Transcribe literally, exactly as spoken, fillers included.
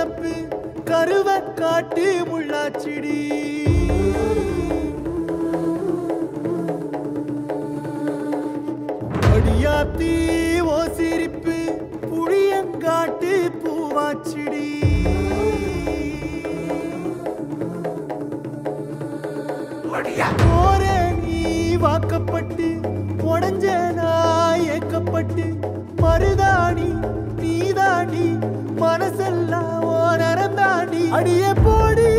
நினப்பு கருவ காட்டு முள்ளாச்சிடி அடியாத்தி ஓ சிரிப்பு புளியங்காட்டு பூவாச்சிடி போரே நீ வாக்கப்பட்டு உடஞ்ச நாய் ஏக்கப்பட்டு மருதாணி நீதாண்டி மனசெல்லாம் ஓ நரந்தாண்டி அடியே போடி